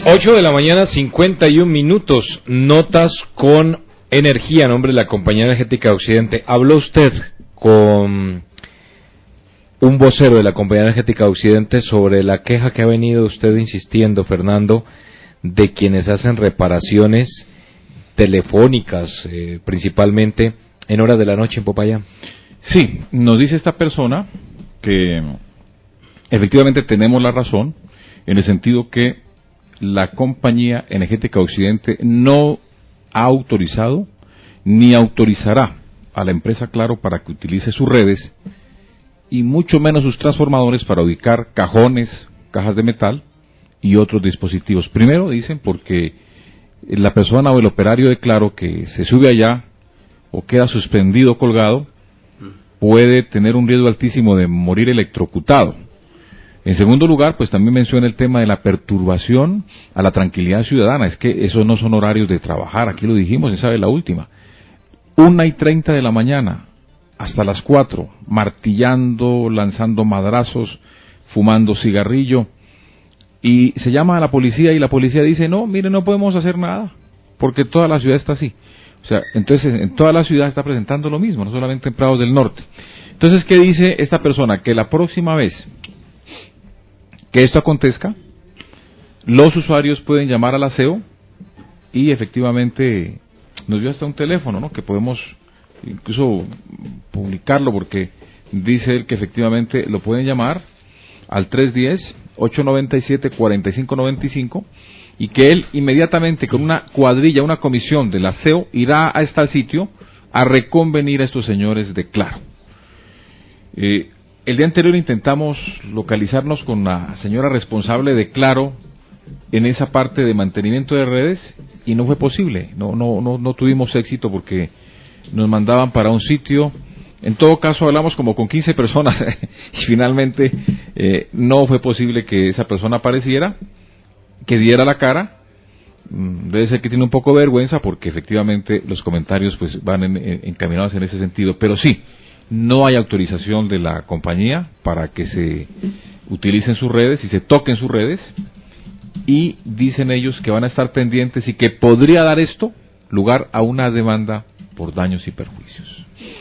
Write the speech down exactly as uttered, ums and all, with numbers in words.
ocho de la mañana, cincuenta y un minutos. Notas con energía, a nombre de la Compañía Energética de Occidente. ¿Habló usted con un vocero de la Compañía Energética de Occidente sobre la queja que ha venido usted insistiendo, Fernando, de quienes hacen reparaciones telefónicas, eh, principalmente en horas de la noche en Popayán? Sí, nos dice esta persona que efectivamente tenemos la razón, en el sentido que la Compañía Energética Occidente no ha autorizado ni autorizará a la empresa Claro para que utilice sus redes y mucho menos sus transformadores para ubicar cajones, cajas de metal y otros dispositivos. Primero dicen porque la persona o el operario de Claro que se sube allá o queda suspendido, colgado, puede tener un riesgo altísimo de morir electrocutado. En segundo lugar, pues también menciona el tema de la perturbación a la tranquilidad ciudadana. Es que esos no son horarios de trabajar, aquí lo dijimos, esa es la última. Una y treinta de la mañana hasta las cuatro, martillando, lanzando madrazos, fumando cigarrillo, y se llama a la policía y la policía dice, no, mire, no podemos hacer nada, porque toda la ciudad está así. O sea, entonces en toda la ciudad está presentando lo mismo, no solamente en Prados del Norte. Entonces, ¿qué dice esta persona? Que la próxima vez que esto acontezca, los usuarios pueden llamar al aseo y efectivamente nos dio hasta un teléfono, ¿no? Que podemos incluso publicarlo porque dice él que efectivamente lo pueden llamar al tres uno cero, ocho nueve siete, cuatro cinco nueve cinco y que él inmediatamente con una cuadrilla, una comisión del aseo irá a este sitio a reconvenir a estos señores de Claro. Eh, el día anterior intentamos localizarnos con la señora responsable de Claro en esa parte de mantenimiento de redes y no fue posible, no, no, no, no tuvimos éxito porque nos mandaban para un sitio. En todo caso hablamos como con quince personas y finalmente eh, no fue posible que esa persona apareciera, que diera la cara. Debe ser que tiene un poco de vergüenza porque efectivamente los comentarios pues van en, en, encaminados en ese sentido, pero sí, no hay autorización de la compañía para que se utilicen sus redes y se toquen sus redes, y dicen ellos que van a estar pendientes y que podría dar esto lugar a una demanda por daños y perjuicios.